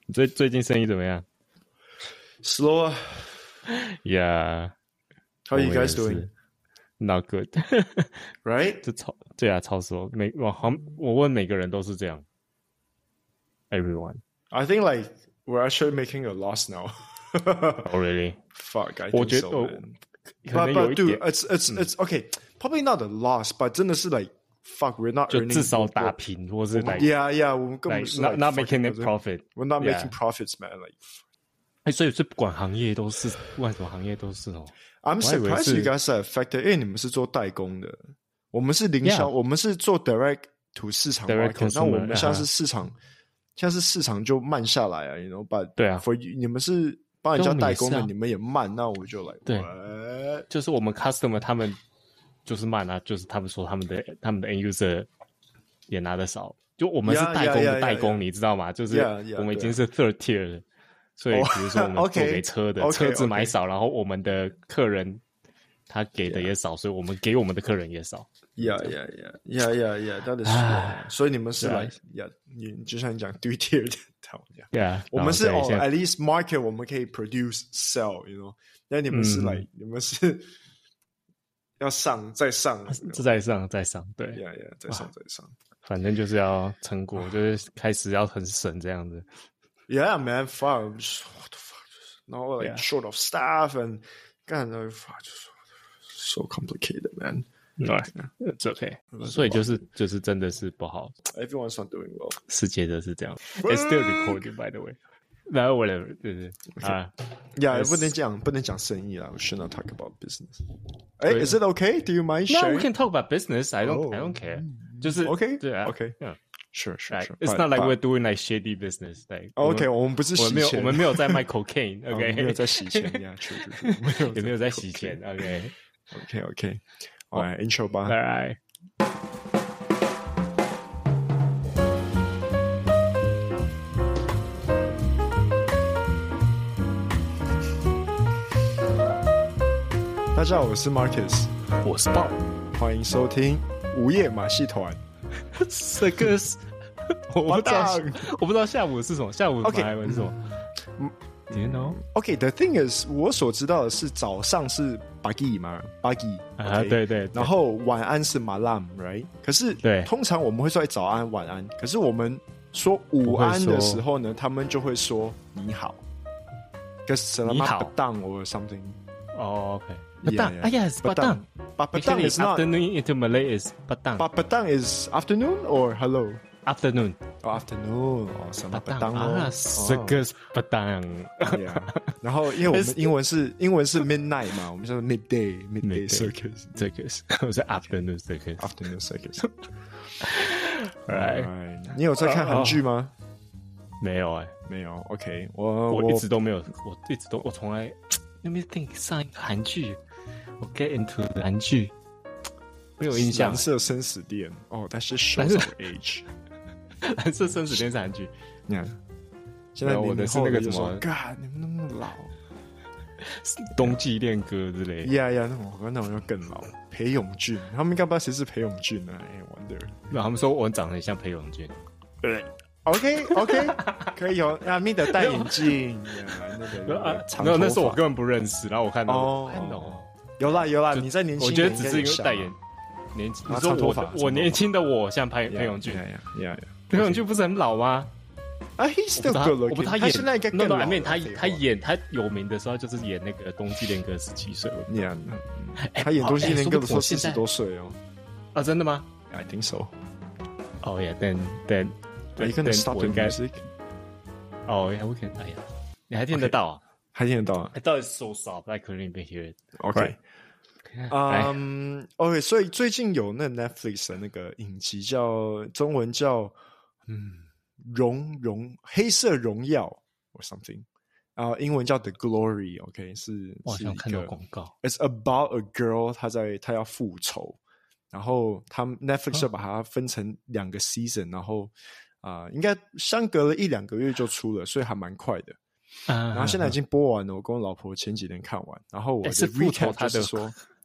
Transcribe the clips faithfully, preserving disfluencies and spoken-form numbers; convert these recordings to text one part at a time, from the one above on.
你最最近生意怎么样 ？Slow 啊 ？Yeah. How are you guys doing? Not good. Right? 就超对啊，超 slow. 每我好我问每个人都是这样。Everyone. I think like we're actually making a loss now. Oh really? Fuck, I 我 think 觉得 so, 我 man. 可 But 能有 but 一 dude, 点， it's it's it's okay. Probably not a loss, but 真的是 like fuck, we're not 就 earning. 至少打平，或是 like Yeah, yeah. 我们根本 like 是 not like not making fucking- a profit. We're not Yeah. making profits, man. Like, 哎，所以这不管行业都是，不管什么行业都是哦。 I'm 我还以为 surprised 是 you guys are affected，因为你们是做代工的，我们是零销 Yeah. 我们是做 direct to 市场 Direct market， 那我 consumer， 们像是啊市场，像是市场就慢下来啊，you know，but 对啊 for you, 你们是帮人家代工的， 对我们也是啊你们也慢，那我就来， 对 what？ 就是我们 customer 他们就是慢啊，就是他们说他们的他们的 end user 也拿得少，就我们是 Yeah, 代工 yeah, 的 yeah, 代工 yeah. 你知道吗？就是 Yeah, yeah, 我们已经是 third tier 了，所以比如说我们做 Okay, 给车的 okay, 车子 okay. 买少，然后我们的客人他给的也少，所以我们给我们的客人也少。 Yeah, yeah, yeah, yeah, yeah, yeah. That is true. 所以你们是来 Yeah. yeah，你就像你讲 three tier 的 ，Yeah， 我们是哦然后对现在 ，at least market 我们可以 produce sell，you know，那你们是嗯来，你们是要上再上， 再上再上，对， yeah yeah，再上再上。 反正就是要成果，就是开始要很省这样子。 Yeah, man, fuck. Just, what the fuck? Just, now, like, Yeah. short of staff and, God, no, fuck, just so complicated, man. Right, it's okay. 所以就是就是真的是不好， Everyone's not doing well. 世界都是这样。It's still recorded, by the way. No, whatever. 对对啊 Yeah, Yes. 不能讲不能讲生意啦。We should not talk about business. Hey, is it okay? Do you mind ，No, sharing? we can talk about business. I don't, Oh. I don't care. 就是 Okay, 对啊 okay. yeah. Sure, sure, Like, sure. it's But- not like but- we're doing like shady business. Like, OK，我们不是我们没有洗钱我们没有在卖 cocaine. 我 OK， 们没有在洗钱呀，true, true, true. 没有也没有在洗钱。OK， OK, OK. Alright, intro 吧。 All right. 大家好，我是 Marcus， 我是 Bob。 欢迎收听午夜马戏团。 这个是我不知道搭档， 我不知道下午是什么，下午 OK 马来文是什么？Do you know？ OK，the thing is，我所知道的是早上是 pagi 嘛 ，pagi 啊，对对，对然后晚安是 malam，right？ 可是对通常我们会说早安、晚安，可是我们说午安的时候呢，他们就会说你好，跟 selamat 你好 petang or something。 哦，OK。 Yeah, Petang, yeah. ah yes, petang. But petang Actually, is not. afternoon into Malay is petang. But petang is afternoon or hello? Afternoon. Oh, afternoon. Oh, selamat petang 啊，这个是 petang. Yeah. 然后因为我们英文是英文是 midnight 嘛，我们叫做 midday midday Midday circus 这个是我是 afternoon 这个。 afternoon circus。 Right. Alright，你有在看韩剧吗？ 没有哎， 没有。OK，我我一直都没有，我一直都我从来 Let me think 上一个韩剧，我 get into 的韩剧没有印象蓝。色生死恋。哦，但是 shows 蓝色 of age。 蓝色生死恋是韩剧。 你看，现在没有我的是那个什么 ？God，你们那么老。 冬季恋歌之类的。 呀呀，那我那我要更老。裴勇俊，他们应该不知道谁是裴勇俊呢？哎，wonder。 没有，他们说我长得很像裴勇俊。 对。OK OK， 可以哦。阿咪的戴眼镜，那个啊长没有，那头发时候我根本不认识，然后我看到哦 I know 有啦有啦， 就你在年轻我一点觉得只是因为应该有像戴眼年轻， 啊你说我长头发长头发我年轻的我像裴裴勇俊， 呀呀呀呀， 裴勇俊不是很老吗？ 啊，He's 我不知 still 道他 good 我 looking， 不知道他演他现在应该更 no, 老 no, I mean 他废话他演他有名的时候就是演那个《冬季恋歌》十七岁呀， 哎他演东西哎连歌的时候四十说不定我现在多岁哦。 啊，真的吗？ I think so。 哦，yeah，then then Are you gonna stop 我 the 应该 music？ 哦，yeah，我可哎呀，你还听得到啊？ 还听得到啊 I thought it's so soft, I couldn't even hear it. ？OK。 哎嗯，OK，所以最近有那 Netflix 的那个影集叫中文叫嗯荣荣黑色荣耀 or something， 然后英文叫 The Glory，OK， 是我好像看到是一个广告。 It's about a girl， 她在她要复仇，然后他们 Netflix 就把它分成两个 season， 然后啊、呃，应该相隔了一两个月就出了，所以还蛮快的。 然然后现在已经播完了，我跟我老婆前几天看完，然后我的是复仇 recap 他的就是说，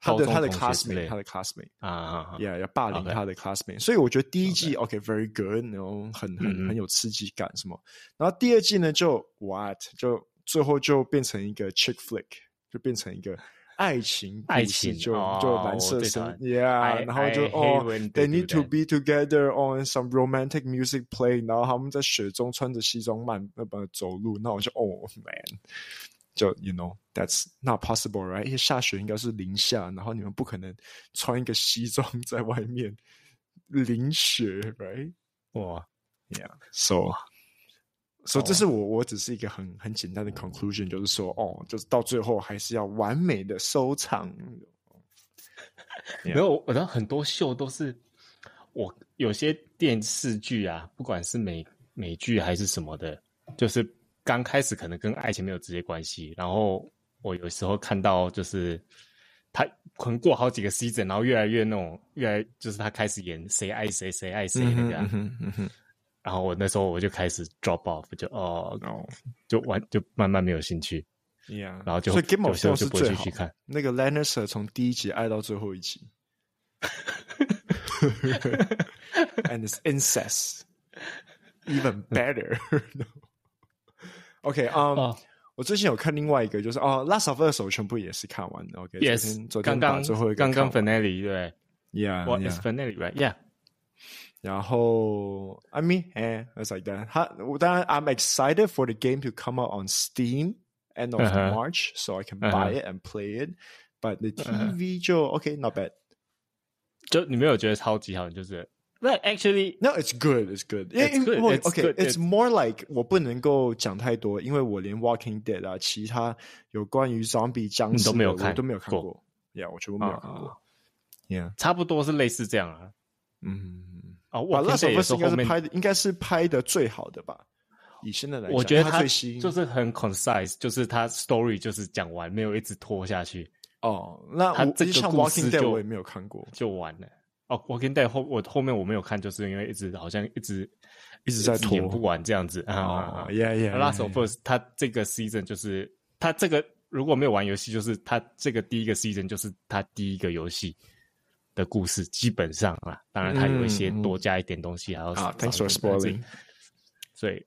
他的他的高中同学之类 classmate， 他的 classmate 啊啊啊 ，yeah， 要霸凌 OK 他的 classmate， 所以我觉得第一季 OK OK，very good， 然后很很嗯嗯很有刺激感什么，然后第二季呢就 what， 就最后就变成一个 chick flick， 就变成一个爱情故爱事，就、 情哦就蓝我色生最讨厌 ，yeah， I- 然后就 I hate 哦 when ，they they need do to that. be together on some romantic music play， 然后他们在雪中穿着西装慢那么走路，那我就哦 man。就 you know that's not possible right， 因为下雪应该是零下，然后你们不可能穿一个西装在外面淋雪 right， 哇 yeah so so、哦、这是我我只是一个很很简单的 conclusion， 就是说哦，就是到最后还是要完美的收场。 没有，我知道很多秀都是我有些电视剧啊，不管是美美剧还是什么的，就是刚开始可能跟爱情没有直接关系，然后我有时候看到就是他可能过好几个 season， 然后越来越那种，越来就是他开始演谁爱谁谁爱谁那个、啊， 嗯嗯嗯、 然后我那时候我就开始 drop off， 就哦， oh. 就完就慢慢没有兴趣 ，yeah， 然后就所以 Game of Thrones 是最好继续看那个 Lannister 从第一集爱到最后一集，and it's incest even better。OK， 嗯、um, ，oh. 我最近有看另外一个，就是哦，《Last of Us》我全部也是看完的。OK， 昨天昨天把最后一个刚刚 finale 对 ，Yeah， ，What is finale right？Yeah。 然后 I mean， 哎 ，it's like that。他当然 I'm excited for the game to come out on Steam end of uh-huh. March, so I can buy it and play it. But the T V 就 OK not bad。 就你没有觉得超级好，就是。But actually, no, it's good. It's good. It's good. It's okay, good. It's more like 我不能够讲太多，因为我连 Walking Dead 啊，其他有关于 zombie 僵尸都没有看， 我都没有看过。Yeah， 我全部没有看过。 啊、 Yeah， 差不多是类似这样啊。 嗯， 啊， 我 Last of Us 应该是拍的，应该是拍的最好的吧？以现在来讲， 我觉得它最新， 就是很 concise， 就是它 story 就是讲完，没有一直拖下去。 哦，那它这个像 Walking Dead 我也没有看过， 就完了。哦 ，Walking Dead 后我后面我没有看，就是因为一直好像一直一直在拖， 演不完这样子啊。 哦 ，Yeah Yeah。 Last of Us 它这个 season 就是它这个如果没有玩游戏，就是它这个第一个 season 就是它第一个游戏的故事，基本上啦。当然它有一些多加一点东西，还要啊 ，Thanks for spoiling。 所以，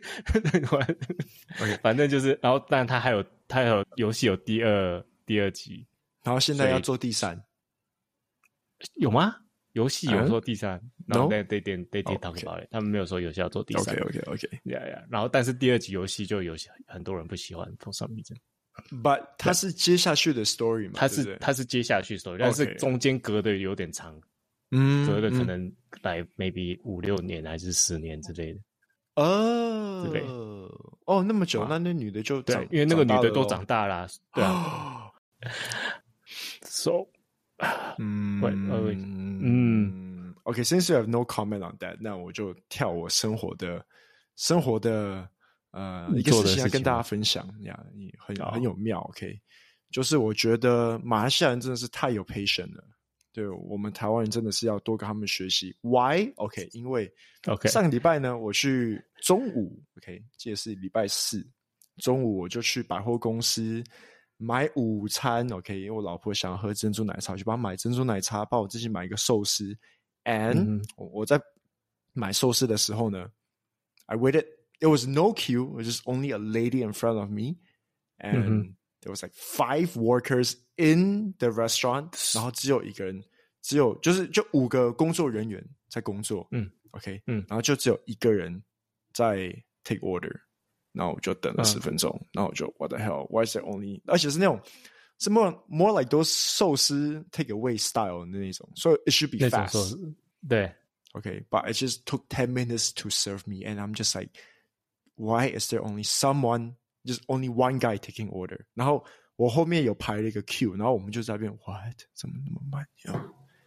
反正就是，然后，但它还有它有游戏有第二第二集， 然后现在要做第三， 有吗？游戏有说第三，然后 they they did they did talk about it， 他们没有说游戏要做第三。 OK OK OK，yeah yeah， 然后但是第二集游戏就有很多人不喜欢 for some reason。But 它是接下去的 story 嘛？ 它是它是接下去 story， 但是中间隔的有点长， 嗯， 隔的可能来 maybe 五六年还是十年之类的。 哦， 对哦，那么久，那那女的就对，因为那个女的都长大啦，对啊。So。 嗯嗯 ，OK， since you have no comment on that， 那我就跳我生活的生活的呃一个事情要跟大家分享呀，很很有妙 ，OK， 就是我觉得马来西亚人真的是太有 patience 了，对我们台湾人真的是要多跟他们学习。Why？ OK， 因为 OK 上个礼拜呢，我去中午 ，OK， 记得是礼拜四中午，我就去百货公司。买午餐 ，OK， 因为我老婆想要喝珍珠奶茶，我就帮她买珍珠奶茶，帮我自己买一个寿司。And、嗯、我在买寿司的时候呢 ，I waited. There was no queue. It was just only a lady in front of me, and、嗯、there was like five workers in the restaurant. 然后只有一个人，只有就是就五个工作人员在工作。嗯 ，OK， 嗯，然后就只有一个人在 take order。然后我就等了十分钟，嗯、然后我就 What the hell? Why is there only？ 而且是那种是 more more like those 寿司 take away style 的那种，所以 it should be fast。 对 ，OK， but it just took ten minutes to serve me, and I'm just like, why is there only someone, just only one guy taking order？ 然后我后面有排了一个 queue， 然后我们就在那边 What？ 怎么那么慢呀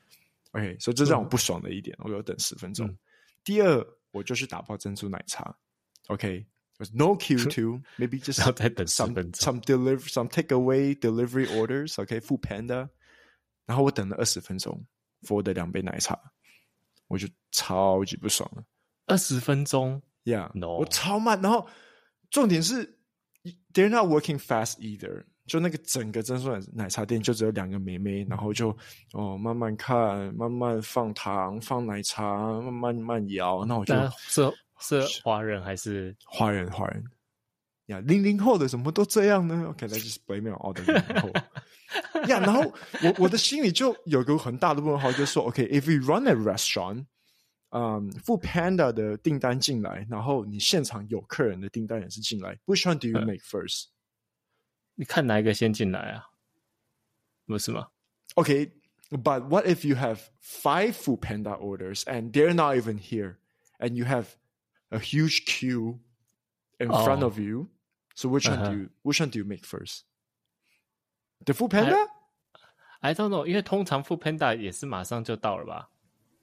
？OK， 所以这让我不爽的一点，我有等十分钟。嗯、第二，我就去打包珍珠奶茶 ，OK。There's no queue too. Maybe just some some deliver some takeaway delivery orders. OK, Food Panda. 然后我等了二十分钟 ，for 的两杯奶茶，我就超级不爽了。 二十分钟 ，Yeah, no. 我超慢。然后重点是 ，they're not working fast either. 就那个整个珍珠奶茶店就只有两个妹妹，然后就哦慢慢看，慢慢放糖，放奶茶，慢慢慢摇。那我就。 是是华人还是华人？华人呀，零零后的怎么都这样呢 ？OK， 那就是 blame it all 的零零后呀。然后我我的心里就有个很大的问号，就是说 ，OK，if、okay, we run a restaurant， 嗯 ，Food Panda 的订单进来，然后你现场有客人的订单也是进来 ，which one do you make first？、嗯、 你看哪一个先进来啊？不是吗 ？OK，but、okay, what if you have five Food Panda orders and they're not even here, and you have a huge queue in oh. front of you. So which one、uh-huh. do you which one do you make first? The Food Panda? I, I don't know， 因为通常 Food Panda 也是马上就到了吧？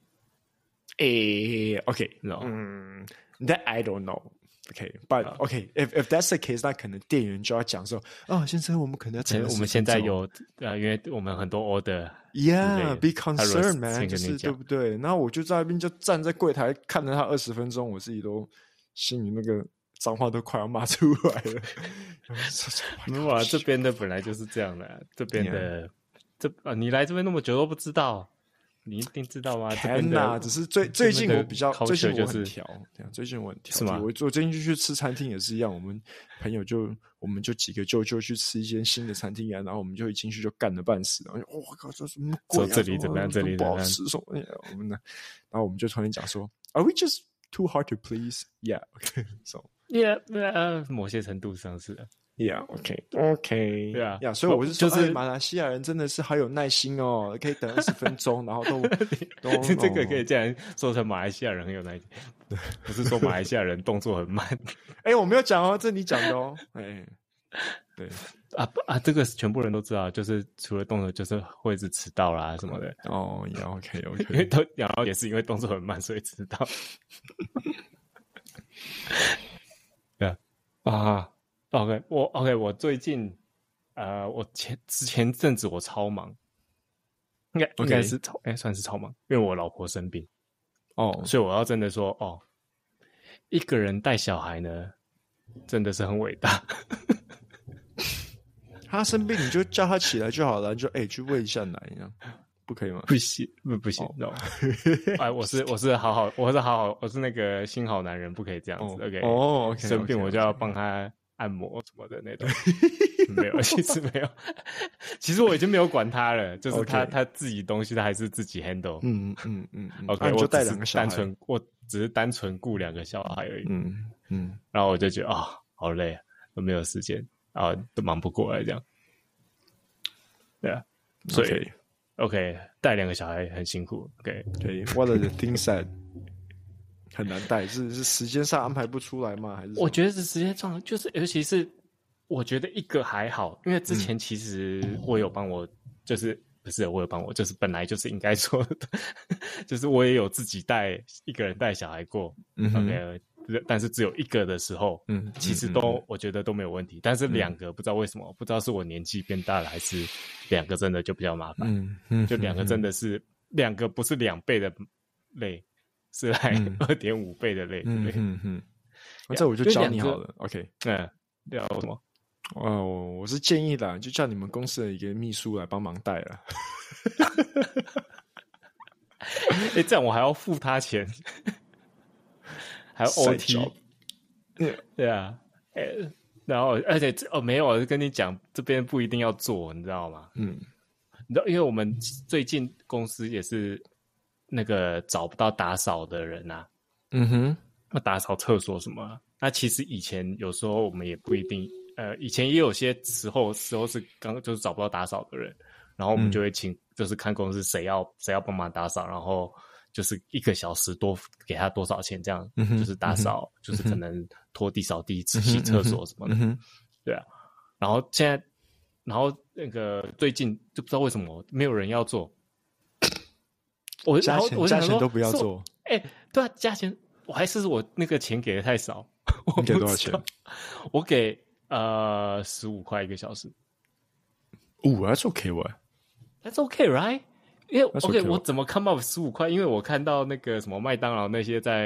诶、欸、，OK， no， 嗯 ，That I don't know。OK，but、okay, OK，if、okay, if that's the case， 那可能店员就要讲说，哦，先生，我们可能要等我们现在有呃，因为我们很多 order。Yeah， be concerned man， 就是对不对？然后我就在那边就站在柜台看着他二十分钟，我自己都心里那个脏话都快要骂出来了。 没有啊，这边的本来就是这样的、啊，这边的、yeah. 这啊，你来这边那么久都不知道。你一定知道吗？ 天哪！只是最最近我比较，最近我很挑，最近我很挑， 是吗？ 我我最近就去吃餐厅也是一样，我们朋友就我们就几个就就去吃一间新的餐厅啊，然后我们就一进去就干了半死，然后我、哦、靠，这什么鬼、啊？ 这里怎么样？这里不好吃什么？我们呢？然后我们就突然讲说 ，Are we just too hard to please? Yeah, okay, so yeah, 呃、uh, 某些程度上是的。 Yeah, OK, OK. 对啊， 呀，所以我是说， 就是、 哎、马来西亚人真的是好有耐心哦，可以等二十分钟，然后都都这个可以这样说成马来西亚人很有耐心，不是说马来西亚人动作很慢。 哎、欸，我没有讲哦，这你讲的哦。哎、欸，对啊啊，这个全部人都知道，就是除了动作，就是会是迟到啦什么的。 哦，也 OK OK， 因为都然后也是因为动作很慢，所以迟到。对啊啊。OK， 我 OK， 我最近呃，我前之前阵子我超忙，应该、okay. 应该是超哎、欸，算是超忙，因为我老婆生病哦， oh. 所以我要真的说哦，一个人带小孩呢，真的是很伟大。 他生病你就叫他起来就好了，就哎、欸、去喂一下奶一样，不可以吗？ 不行，不不行，哦、no 哎，我是我是好好，我是好好，我是那个新好男人，不可以这样子。OK， 哦 ，OK， 生病我就要帮他按摩什么的那种。没有，其实没有，其实我已经没有管他了，就是他、okay. 他自己东西他还是自己 handle。 嗯嗯嗯 ，OK，、啊、 我就带两个小孩， 单纯我只是单纯顾两个小孩而已。 嗯嗯， 然后我就觉得啊、哦，好累啊，都没有时间啊，都忙不过来这样。对啊，所以 OK，, okay 带两个小孩很辛苦。OK， 对 ，What are the things that 很难带？是是时间上安排不出来吗？还是我觉得是时间上，就是尤其是。我觉得一个还好，因为之前其实我有帮我，嗯、就是不是我有帮我，就是本来就是应该说的，就是我也有自己带一个人带小孩过、嗯、，OK， 但是只有一个的时候，嗯，其实都、嗯、我觉得都没有问题，但是两个不知道为什么，不知道是我年纪变大了，还是两个真的就比较麻烦，嗯嗯，就两个真的是两个不是两倍的累，是来二点五倍的累， 嗯嗯嗯，这我就教你好了 ，OK， 嗯，聊什么？ 哦，我是建议啦，就叫你们公司的一个秘书来帮忙带了。 哎、欸，这样我还要付他钱，还要 O T。对啊，哎、欸，然后而且哦没有，我跟你讲，这边不一定要做，你知道吗？嗯，你知道，因为我们最近公司也是那个找不到打扫的人啊。 嗯哼， 那打扫厕所什么、啊？那其实以前有时候我们也不一定。呃，以前也有些时候时候是刚就是找不到打扫的人，然后我们就会请，嗯、就是看公司谁要谁要帮忙打扫，然后就是一个小时多给他多少钱这样，嗯、就是打扫，嗯、就是可能拖地、扫地、洗厕所什么的，嗯、对啊。然后现在，然后那个最近就不知道为什么没有人要做，我加钱我加钱都不要做， 哎、欸，对啊，加钱我还是我那个钱给的太少， 你给多少钱？ 我给。呃，十五块一个小时。 哦 ，That's okay, what? That's okay, right? 因为 That's OK， okay, 我怎么看到十五块？因为我看到那个什么麦当劳那些在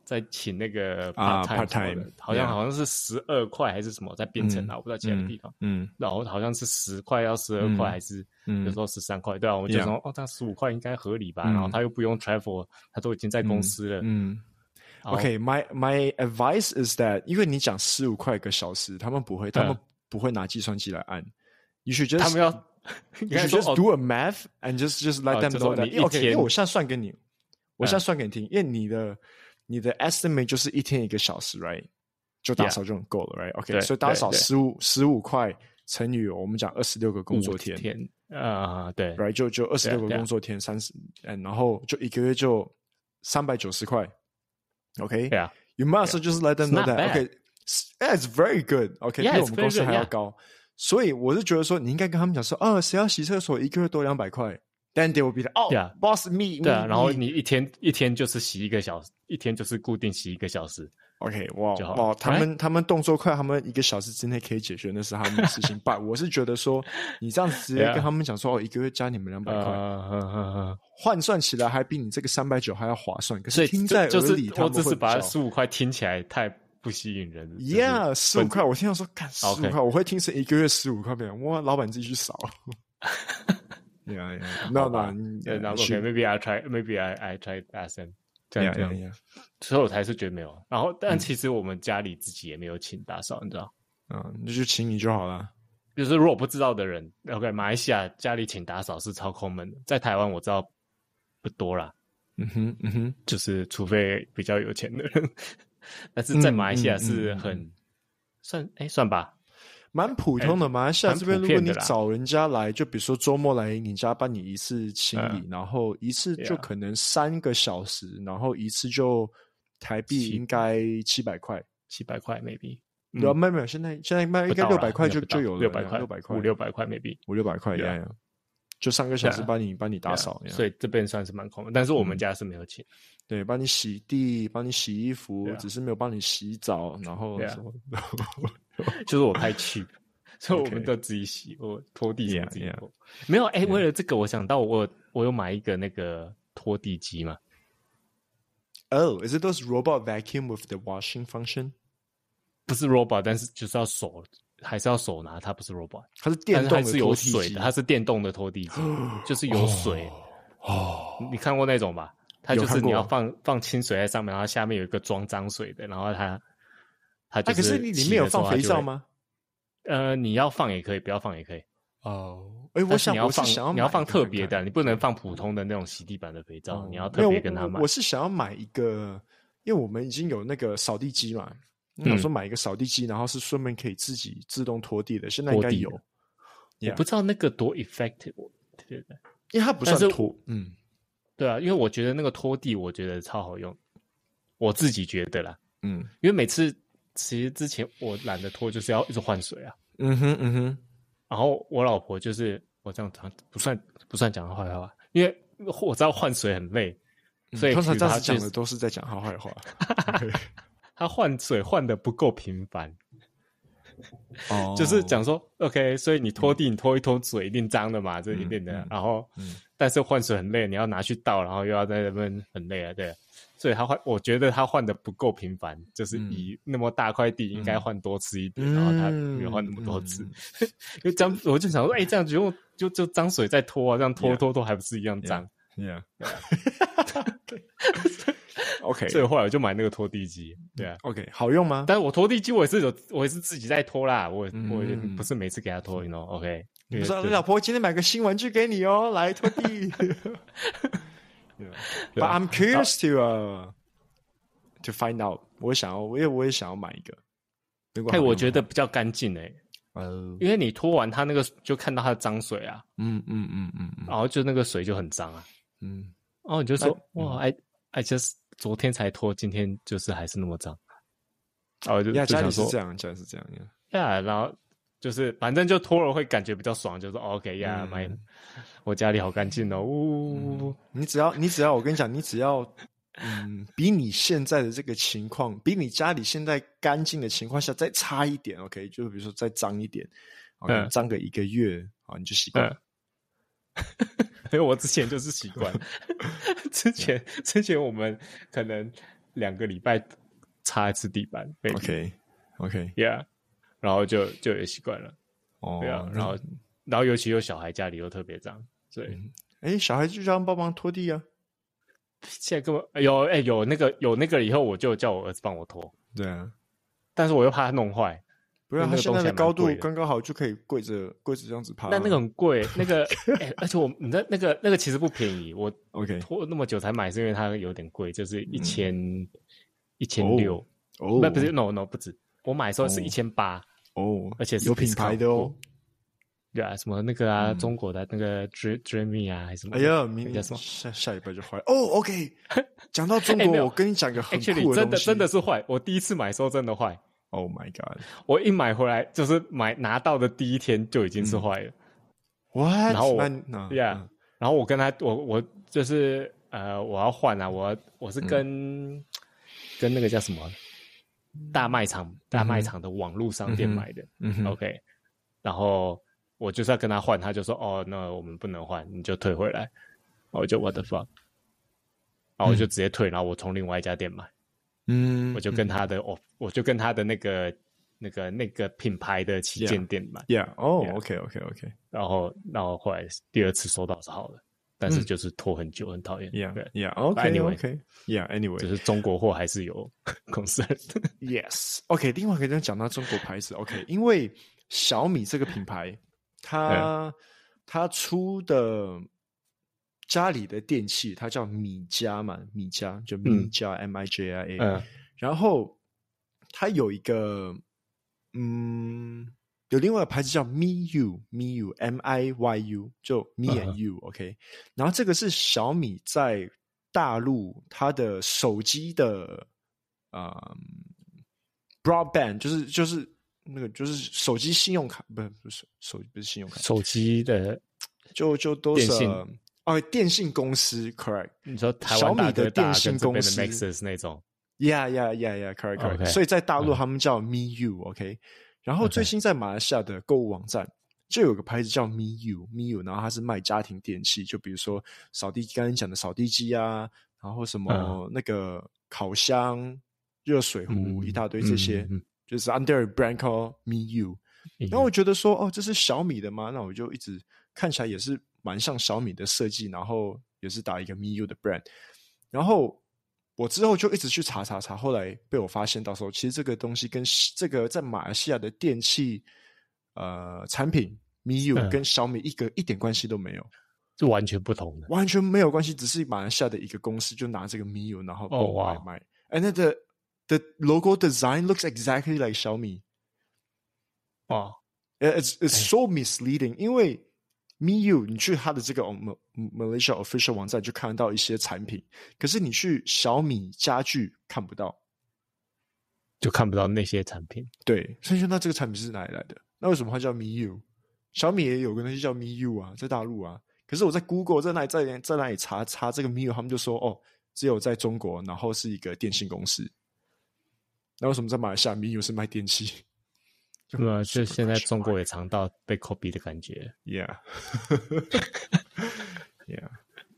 再请那个 part part time， time， 好像好像是十二块还是什么，在槟城啊，我不知道其他的地方， 嗯， 然后好像是十块要十二块，还是有时候十三块，对啊，我们就说哦，这样十五块应该合理吧，然后他又不用 travel， 他都已经在公司了， 嗯。Okay, my my advice is that 因为你讲十五块一个小时，他们不会，他们不会拿计算机来按。You should just 他们要 you should just do a math and just just let them know that. Okay, 因为我现在算给你，我现在算给你听，因为你的你的 estimate 就是一天一个小时 ，right？ 就打扫就很够了 ，right？ OK， 所以打扫十五十五块乘以我们讲二十六个工作天， 天啊，对 ，right？ 就就二十六个工作天，三十，然后就一个月就三百九十块。Okay, yeah, you must yeah. just let them know that. Okay, yeah, it's very good. Okay, 比 yeah, 我们公司还要高， yeah. 所以我是觉得说，你应该跟他们讲说，哦，谁要洗厕所，一个月多两百块。Then they will be like, oh, yeah. boss, me, 对啊， me, 然后你一天一天就是洗一个小时，一天就是固定洗一个小时。 OK， 哇哇，他们他们动作快，他们一个小时之内可以解决，那是他们的事情。But 我是觉得说，你这样子直接跟他们讲说， yeah. 哦，一个月加你们两百块，换算起来还比你这个三百九还要划算。可是听在耳里， 我只是把十五块听起来太不吸引人了。 Yeah， 十五块，我听到说，干十五块，我会听成一个月十五块钱，哇，老板自己去扫。Yeah, yeah. No, no. Yeah, no, okay, maybe I try. Maybe I I try ask them. 这样 yeah, 这样 yeah, yeah. 所以我才是觉得没有。然后，但其实我们家里自己也没有请打扫，你知道？ 嗯，那就请你就好了。 就是如果不知道的人 ，OK， 马来西亚家里请打扫是超common的，在台湾我知道不多啦。 嗯哼，嗯哼， 就是除非比较有钱的人，但是在马来西亚是很、嗯嗯嗯、算哎算吧。 蛮普通的，马来西亚这边，如果你找人家来，就比如说周末来你家帮你一次清理，嗯、然后一次就可能三个小时，嗯、然后一次就台币应该七百块， 七百块 maybe。 对啊，没有没有，现在现在卖应该六百块就就有了， 六百块， 六百块， 五六百块 maybe， 五六百块，呀呀，就三个小时帮你帮你打扫， 所以这边算是蛮空的，但是我们家是没有请。 对，帮你洗地，帮你洗衣服，只是没有帮你洗澡，然后什么就是我太 cheap， 所以我们都自己洗，我拖地什么自己拖。没有，哎，为了这个，我想到我我有买一个那个拖地机嘛。 Oh, is it those robot vacuum with the washing function? 不是 robot， 但是就是要手，还是要手拿，它不是 robot， 它是电动的拖地机， 但是还是有水的，它是电动的拖地机，就是有水。哦，你看过那种吧？它就是你要放放清水在上面，然后下面有一个装脏水的，然后它它就是、啊。 可是你里面有放肥皂吗？ 呃，你要放也可以，不要放也可以。 哦，哎，我想你要放， 我是想要你要放特别的，你不能放普通的那种洗地板的肥皂，哦、你要特别跟他买。 我, 我是想要买一个，因为我们已经有那个扫地机嘛，我想说买一个扫地机，然后是顺便可以自己自动拖地的，现在应该有。 我不知道那个多 effective， 对对， 因为它不算拖，嗯， 对啊，因为我觉得那个拖地，我觉得超好用，我自己觉得啦， 嗯， 因为每次其实之前我懒得拖，就是要一直换水啊， 嗯哼嗯哼， 然后我老婆就是我这样讲不算不算讲坏话，因为我知道换水很累，所以通常这样子讲的都是在讲他坏话。 他换水换的不够频繁， 哦， 就是讲说 ，OK， 所以你拖地，你拖一拖水一定脏的嘛，这一定的。嗯、然后、嗯，但是换水很累，你要拿去倒，然后又要在那边很累啊，对。所以他换，我觉得他换的不够频繁，就是以那么大块地应该换多次一点，嗯、然后他没有换那么多次，嗯、因为这样我就想说，哎、欸，这样就就就脏水再拖啊，这样拖拖拖还不是一样脏 ？Yeah，, yeah. OK， 所以后来我就买那个拖地机，对啊 ，OK， 好用吗？ 但是我拖地机我也是有，我也是自己在拖啦，我、嗯、我也不是每次给他拖，你 know OK。 你说老婆今天买个新玩具给你哦，来拖地。yeah. But I'm curious to uh to find out， 我想要，因为我也想要买一个。 哎，我觉得比较干净诶， 呃， 因为你拖完它那个就看到它的脏水啊， 嗯嗯嗯嗯， 然后就那个水就很脏啊， 嗯， 然后你就说哇 ，I I just 昨天才拖，今天就是还是那么脏，然后就呀， 就想说家里是这样，家里是这样呀， 呀，然后就是反正就拖了会感觉比较爽，就是 OK 呀，买我家里好干净哦，呜、 嗯，你只要你只要我跟你讲，你只要嗯比你现在的这个情况，比你家里现在干净的情况下再差一点 ，OK， 就比如说再脏一点，嗯，脏个一个月啊，你就习惯了。 因为我之前就是习惯，之前之前我们可能两个礼拜擦一次地板。 OK OK Yeah， 然后就就也习惯了。 哦， 对啊，然后然后尤其有小孩，家里又特别脏，所以哎、嗯，小孩就叫他们帮忙拖地啊。 现在根本有哎、欸、有那个有那个以后，我就叫我儿子帮我拖。 对啊， 但是我又怕他弄坏。 不然他现在的高度刚刚好，就可以跪着跪着这样子爬、啊。 那那个很贵，那个欸、而且我你知道那个那个其实不便宜，我 OK 拖那么久才买，是因为它有点贵，就是一千一千六。 哦， 不不是 no no 不止，我买的时候是一千八哦， 而且是有品牌的哦。 对啊，什么那个啊，嗯、中国的那个 Dreamy 啊，还是什么？ 哎呀，明叫什么？ 下下礼拜就坏了。哦 ，OK。讲到中国，欸、我跟你讲一个很酷的东西， Actually, 真的真的是坏。我第一次买的时候真的坏。 Oh my god！ 我一买回来就是买拿到的第一天就已经是坏了。 嗯、What？ 然后我 ，Yeah，、 嗯、然后我跟他，我我就是呃，我要换啊，我我是跟、嗯、跟那个叫什么大卖场大卖场的网络商店买的。 嗯 OK， 然后我就是要跟他换，他就说哦，那我们不能换，你就退回来。我就 What the fuck？ 然后我就直接退，然后我从另外一家店买。嗯，我就跟他的、嗯、我就跟他的那个那个那个品牌的旗舰店买。 Yeah， 哦、yeah. ，OK OK OK。 然后然后后来第二次收到是好的，但是就是拖很久，很讨厌。 Yeah Yeah OK Anyway OK Yeah Anyway， 就是中国货还是有公司。 Yes OK， 另外一个讲到中国牌子 OK， 因为小米这个品牌，它、嗯、它出的。家里的电器它叫米家嘛，米家就米家、嗯、M I J I A，、嗯、然后它有一个嗯，有另外一个牌子叫 MIUI MIUI M I Y U， 就 Me and You、嗯、OK， 然后这个是小米在大陆它的手机的嗯 broadband， 就是就是那个就是手机信用卡，不是不是手不是信用卡， 手机的就就都是电信。 哦，电信公司 ，correct。 你说台湾小米的电信公司 ，Maxis 那种 ，yeah yeah yeah yeah，correct correct、okay。所以在大陆他们叫 MIUI，OK、嗯。然后最新在马来西亚的购物网站就有个牌子叫 MIUI，MIUI， 然后它是卖家庭电器，就比如说扫地，刚刚讲的扫地机啊，然后什么那个烤箱、热水壶、嗯、一大堆这些，嗯嗯嗯、就是 under a brand called MIUI。然后我觉得说，哦，这是小米的吗？那我就一直看起来也是。蛮像小米的设计，然后也是打一个 MIUI 的 brand， 然后我之后就一直去查查查，后来被我发现到时候，其实这个东西跟这个在马来西亚的电器呃产品 MIUI 跟小米一个、嗯、一点关系都没有， 是完全不同的， 完全没有关系，只是马来西亚的一个公司就拿这个 MIUI 然后购买卖，and then the the logo design looks exactly like 小米， 哦 ，it's it's so misleading， 因为。MIUI， 你去它的这个 Malaysia official 网站就看得到一些产品，可是你去小米家具看不到， 就看不到那些产品。 对，所以说那这个产品是哪里来的？那为什么它叫 MIUI？ 小米也有个东西叫 MIUI 啊，在大陆啊。可是我在 Google 在那里在在那里查查这个 MIUI， 他们就说哦，只有在中国，然后是一个电信公司。那为什么在马来西亚 MIUI 是卖电器？ 对啊，就现在中国也尝到被 copy 的感觉。 Yeah， yeah。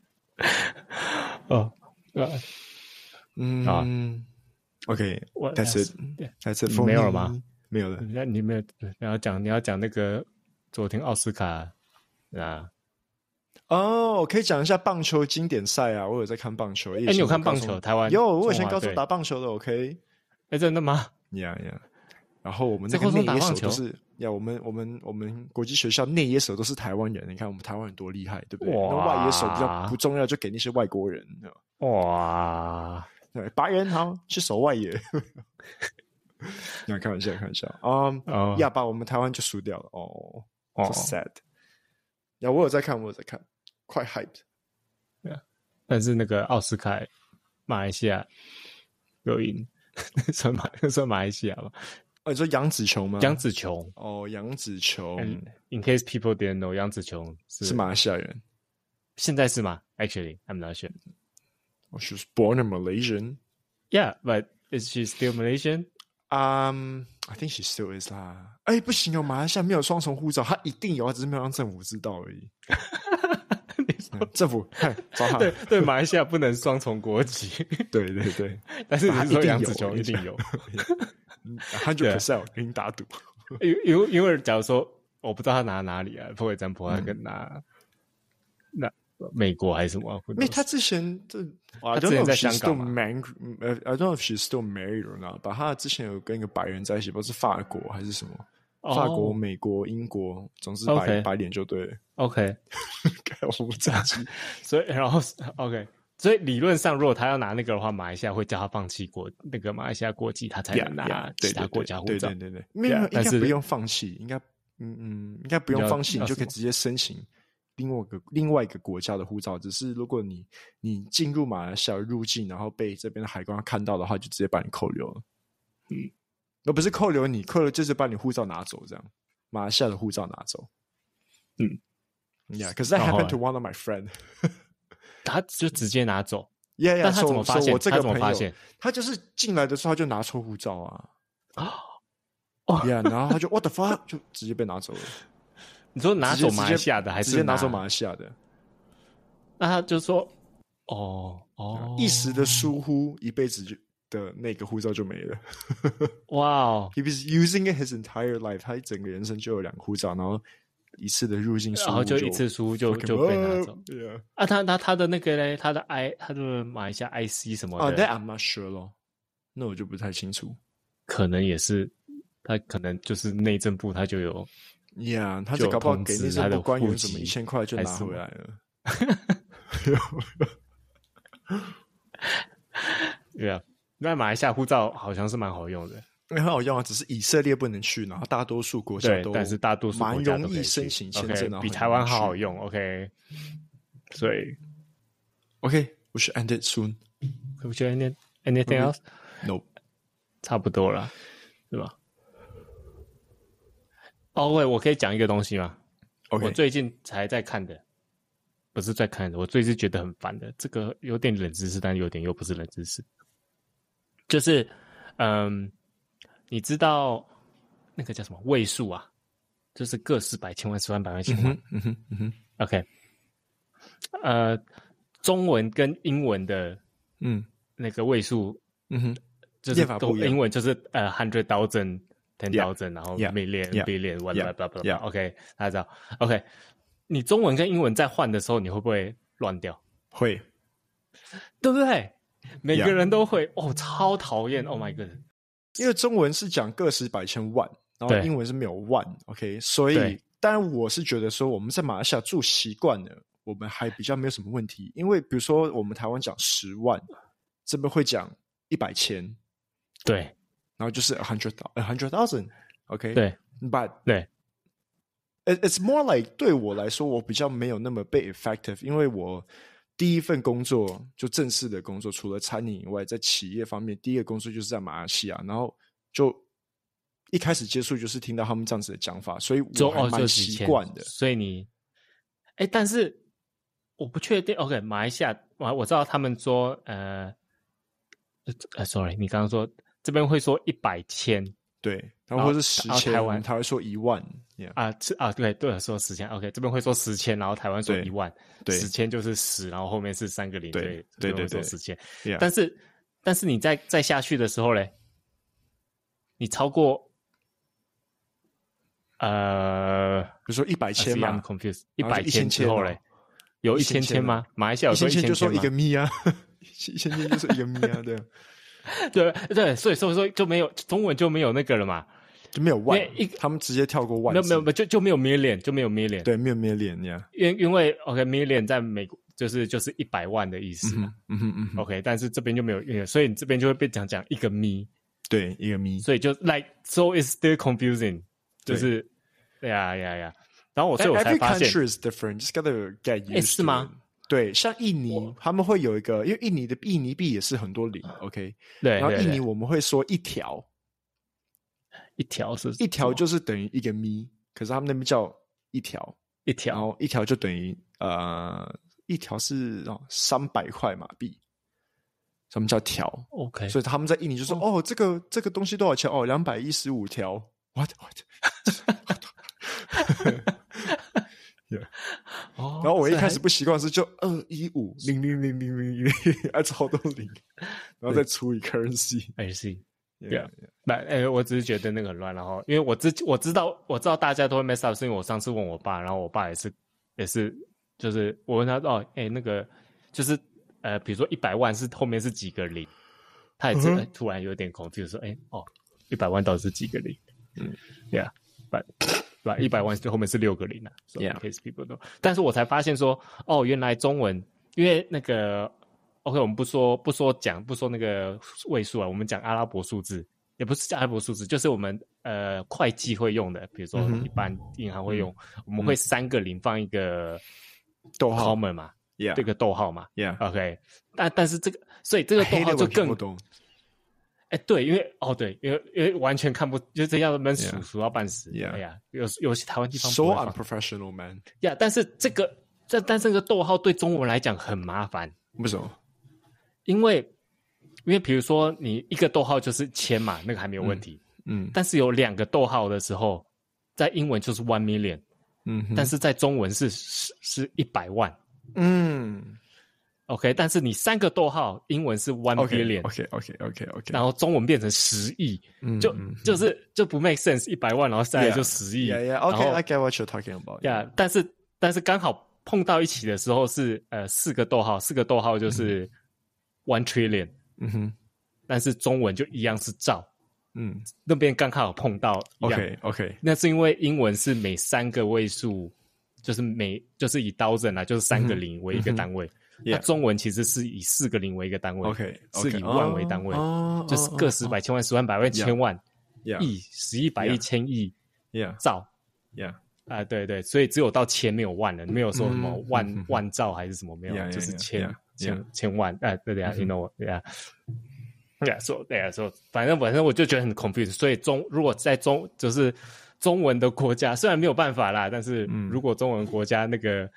哦，呃， 嗯 ，OK，That's it，That's it for me。 没有了吗？ 没有了。 那你没有？你要讲，你要讲那个昨天奥斯卡啊？ 哦，可以讲一下棒球经典赛啊！我有在看棒球。哎、 欸，你有看棒球？台湾有，我以前高中打棒球的。OK， 哎、欸，真的吗 ？Yeah Yeah。然后我们那个内野手都是呀，我们我们我们国际学校内野手都是台湾人，你看我们台湾人多厉害，对不对？那外野手比较不重要，就给那些外国人。 哇， 对，白人好去守外野。你看，开玩笑，开玩笑啊！亚巴，我们台湾就输掉了哦，哦 ，so sad。呀，我有在看，我有在看，快 hyped。 但是那个奥斯卡，马来西亚有赢，算马算马来西亚吧。 哦，你说杨紫琼吗？ 杨紫琼哦，杨紫琼。 In case people didn't know， 杨紫琼是是马来西亚人， 现在是吗 ？Actually, I'm not sure. Oh, she was born in Malaysian. Yeah, but is she still Malaysian? Um, I think she still is 啦。哎，不行哦，马来西亚没有双重护照，他一定有，他只是没有让政府知道而已。 政府找他。 对对，马来西亚不能双重国籍。 对对对， 但是你说杨紫琼一定有 ，hundred percent 给你打赌。 因因为因为假如说我不知道他拿哪里啊，不会占卜他跟拿那美国还是什么？ 因为他之前这， 他之前在香港嘛。 呃 ，I don't know if she's still married or not， but 他之前有跟一个白人在一起，不知道是法国还是什么。Oh. 法国、美国、英国，总之白、okay. 白脸就对了。 OK， 我不着急。 所以，然后 OK， 所以理论上，如果他要拿那个的话，马来西亚会叫他放弃国那个马来西亚国籍，他才能拿其他国家护照。 对对对对，没有，应该不用放弃，应该嗯嗯，应该不用放弃，你就可以直接申请另外一个另外一个国家的护照。只是如果你你进入马来西亚入境，然后被这边的海关看到的话，就直接把你扣留了。嗯。而不是扣留你，扣留就是把你护照拿走，这样马来西亚的护照拿走。嗯 ，Yeah， 可是 that happened to one of my friend， 他就直接拿走。 Yeah， yeah， 但他怎么发现？ so, so 我这个他怎么发现？ 他就是进来的时候他就拿错护照啊。 哦 ，Yeah， 然后他就 What the fuck， 就直接被拿走了。 你说拿走马来西亚的，还是直接拿走马来西亚的？ 那他就说，哦哦， 一时的疏忽，一辈子就。的那个护照就没了。 哇哦 He was using it his entire life， 他整个人生就有两个护照，然后一次的入境疏忽， 然后就一次疏忽就就被拿走。 Yeah. 啊，他他他的那个嘞，他的 I 他的马来西亚 I C 什么的， 啊、oh, ，That I'm not sure 咯，那我就不太清楚。 可能也是，他可能就是内政部他就有 ，Yeah， 他就搞不好给内政部官员什么一千块就拿回来了。 对啊。那马来西亚护照好像是蛮好用的， 因为很好用啊，只是以色列不能去，然后大多数国家都， 但是大多数国家都蛮容易申请签证， okay, 比台湾好好用。OK， 所以 OK，we should end it soon。We should end it. Anything else? No， 差不多了，是吧？哦，喂，我可以讲一个东西吗？ OK， 我最近才在看的，不是在看的，我最近觉得很烦的，这个有点冷知识，但有点又不是冷知识。就是，嗯，你知道那个叫什么位数啊？就是个十百千万十万百万千万。 嗯哼嗯哼 OK， 呃，中文跟英文的嗯那个位数， 嗯哼， 就是都英文就是呃 hundred thousand ten thousand， 然后 million billion whatever blah blah blah。OK， 大家知道 ？OK， 你中文跟英文在换的时候，你会不会乱掉？ 会， 对不对？每个人都会、yeah. 哦，超讨厌 ！Oh my god！ 因为中文是讲个十百千万，然后英文是没有万 ，OK， 所以当然我是觉得说我们在马来西亚住习惯了，我们还比较没有什么问题。因为比如说我们台湾讲十万，这边会讲一百千， 对， 然后就是 a hundred a hundred thousand，OK， 对 ，but 对 ，it's more like 对我来说，我比较没有那么被 effective， 因为我。第一份工作就正式的工作，除了餐饮以外，在企业方面，第一个工作就是在马来西亚，然后就一开始接触就是听到他们这样子的讲法，所以我还蛮习惯的。 哦、所以你，哎，但是我不确定。OK， 马来西亚，我我知道他们说，呃，呃 ，sorry， 你刚刚说这边会说一百千， 对，然后或是十千， 台湾他会说一万。 Yeah. 啊，啊，对对，说十千 ，OK， 这边会说十千，然后台湾说一万， 对， 十千就是十，然后后面是三个零， 对对对对， 说十千。 Yeah. 但是但是你再再下去的时候嘞，你超过呃， 比如说一百千嘛 ，I'm confused， 一百千之后嘞，有一千千吗？马来西亚有一千千就说一个咪啊，一千千就是一个咪啊，对， 对对，所以所以说就没有中文就没有那个了嘛。 就没有万，他们直接跳过万， 没有没有没有，就就没有 million， 就没有 million， 对，没有 million 呀、yeah. 因因为 OK million 在美国就是就是一百万的意思嘛， 嗯哼嗯哼 ，OK， 但是这边就没有，所以你这边就会被讲讲一个咪， 对，一个咪， 所以就 like so it's still confusing， 就是对呀呀呀，然后我所以我才发现 ，every country is different， just gotta get used to it。 是吗？ 对，像印尼他们会有一个，因为印尼的印尼币也是很多零 ，OK， 对， 然后印尼我们会说一条。 一条是一条就是等于一个咪，可是他们那边叫一条一条， 然后一条就等于呃一条是哦三百块马币，他们叫条 ，OK， 所以他们在印尼就说、哦, 哦这个这个东西多少钱？哦两百一十五条 ，what what？ yeah. 哦，然后我一开始不习惯是就二一五零零零零零零，啊，超多零，然后再除以 currency。 I see。Yeah， 那哎、欸，我只是觉得那个很乱，然后因为我知我知道我知道大家都会 mess up， 是因为我上次问我爸，然后我爸也是也是就是我问他哦，哎、欸，那个就是呃，比如说一百万是后面是几个零，他也是、嗯欸、突然有点 confused， 说哎、欸、哦，一百万到底是几个零？嗯 ，Yeah，but 对吧？一百万就后面是六个零啊 ，so in case people know。但是我才发现说，哦，原来中文因为那个。OK， 我们不说不说讲不说那个位数啊，我们讲阿拉伯数字，也不是阿拉伯数字，就是我们呃会计会用的，比如说一般银行会用，嗯、我们会三个零放一个逗号 comma 嘛， yeah， 这个逗号嘛 ，Yeah，OK， 但但是这个，所以这个逗号就更，哎，对，因为哦对，因为因为完全看不，就这样们数数到半死， yeah， 哎呀，有有些台湾地方 ，so unprofessional man， 呀， yeah， 但是这个这但是这个逗号对中文来讲很麻烦， 为什么？ 因为，因为比如说你一个逗号就是千嘛，那个还没有问题。嗯，嗯但是有两个逗号的时候，在英文就是 one million， 嗯，但是在中文是是是一百万。嗯 ，OK， 但是你三个逗号，英文是 one billion。OK OK OK OK， 然后中文变成十亿，嗯，就嗯就是就不 make sense， 一百万，然后再来就十亿。 Yeah Yeah OK I get what you're talking about。 Yeah， 但是但是刚好碰到一起的时候是呃四个逗号，四个逗号就是。嗯One trillion， 嗯哼，但是中文就一样是兆，嗯，那边刚好碰到一样 ，OK OK， 那是因为英文是每三个位数，就是每就是以 thousand 啊，就是三个零为一个单位，嗯、那中文其实是以四个零为一个单位 ，OK， 是以万为单位，哦、就是个十百千万十万百万千万， yeah, 亿十亿百亿千亿， yeah, 兆 ，Yeah， 啊，对对，所以只有到千没有万了，没有说什么万、嗯、万兆还是什么没有， yeah, 就是千。 Yeah, yeah, 千 yeah. 千万，哎、啊，对呀、啊 mm-hmm. ，you know， 对呀，对呀，说对呀，说，反正反正我就觉得很 confused， 所以中如果在中就是中文的国家，虽然没有办法啦，但是如果中文国家那个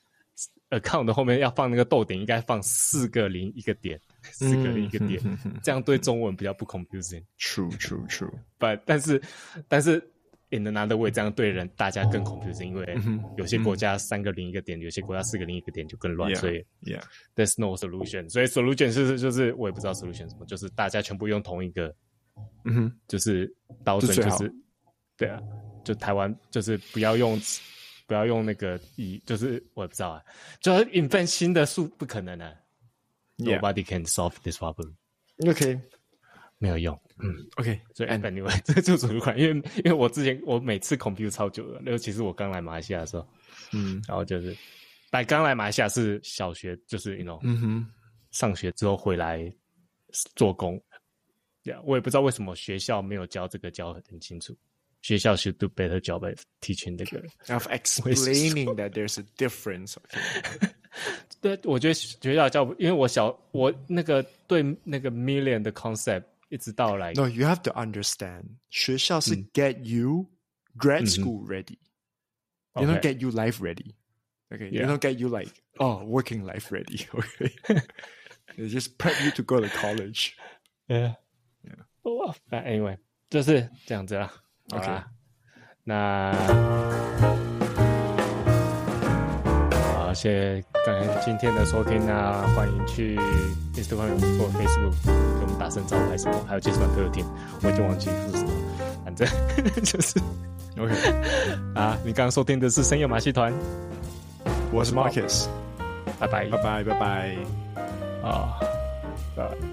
account 的后面要放那个逗点，应该放四个零一个点，四个零一个点， mm-hmm. 这样对中文比较不 confusing。True True True， but 但是但是。in another way， 这样对人大家更 confusing， 因为有些国家三个零一个点，有些国家四个零一个点就更乱， yeah, 所以 yeah. there's no solution。所以 solution 是就是我也不知道 solution 什么，就是大家全部用同一个，嗯哼，就是刀针，就是对啊，就台湾就是不要用不要用那个以，就是我也不知道啊，就要 invent 新的数不可能啊 ，yeah. Nobody can solve this problem。OK。 没有用，嗯 ，OK， 所以 anyway， 这就主款，因为因为我之前我每次 confuse 超久的，尤其是我刚来马来西亚的时候，嗯，然后就是来刚来马来西亚是小学，就是 you know， 嗯哼，上学之后回来做工，呀、yeah, ，我也不知道为什么学校没有教这个教很清楚，学校 should do better job at teaching 这个 of explaining that there's a difference。Okay. 对，我觉得学校教，因为我小我那个对那个 million 的 concept。一直到来 No, you have to understand. 学校是 get you grad school ready. They don't get you life ready. Okay, they don't get you like oh working life ready. Okay, they just prep you to go to college. Yeah, yeah. Oh, anyway, 就是这样子啦。OK， 那好，谢谢感谢今天的收听啊！欢迎去 Instagram 或 Facebook 跟我们打声招呼还是什么，还有介绍朋友听，我已经忘记是什么，反正就是 OK 啊！你刚刚收听的是深夜马戏团， 我是 Marcus， 拜拜拜拜拜拜啊，拜拜。